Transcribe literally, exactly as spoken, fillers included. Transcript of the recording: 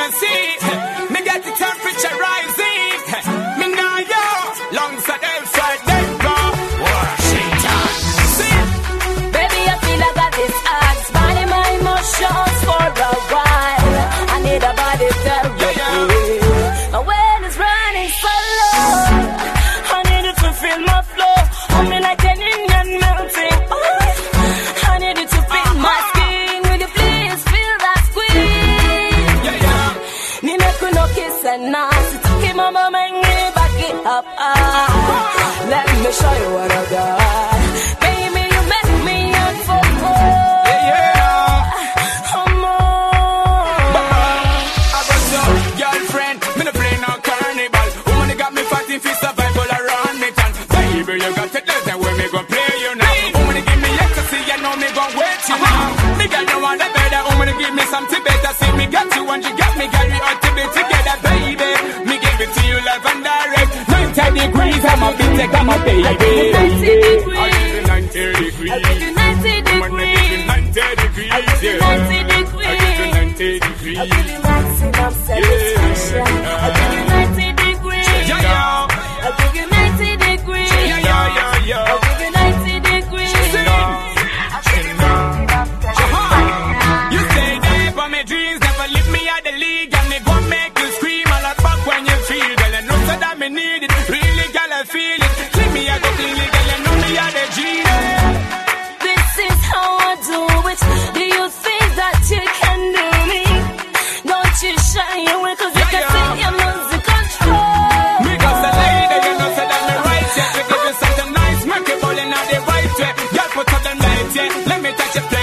me see. Me get the temperature rising. Me now yo, lungs are them side, then go Washington. See, Baby, I feel I got this axe, body my emotions for a while. I need a body therapy. Yeah, yeah. And when it's running so low, I need it to feel my flow. I'm in like an Indian melting. Oh, I need it to feel my skin. Will you please feel that squeeze? Yeah, yeah. Me make you no kiss and nasty. Take my mama and give me back it up. Ah, let me show you what I got. Baby, you make me up for more. Yeah, yeah. Come on. I got your girlfriend, me no play no carnival. Woman, you got me fighting for survival around me, tan. Baby, you got to do that when me gon' play you now. Woman, you give me ecstasy, you know me gon' wait you now. Me got no one better. Woman, you give me something better. See me got you and you got me, girl, we ought to be together, baby. Me give it to you live and direct. ninety degrees, I'm a bit like I'm a baby. ninety degrees. I give you ninety degrees. I give you ninety Woman, I give you degrees. ninety degrees. I give you yeah. ninety I give you degrees. ninety degrees. I give you maximum satisfaction. I give you ninety degrees. Yeah, yeah. I give you ninety degrees. Yeah, yeah, yeah, yeah. I give you ninety degrees. You say that, but my dreams never leave me at the league. And they gon' make you scream all up back when you feel. Girl, you know so that me need it. Really, girl, I feel it. Clean me, I go clean it. Girl, you know me at the G. This is how I do it. Do you think that you can do me? Don't you shy away, cause you Yeah, can yeah. take your music control. Me got the lady, you know so that me right, yeah. We give you something nice, make it ball in the right way. Girl, put up them lights, yeah. Let me touch your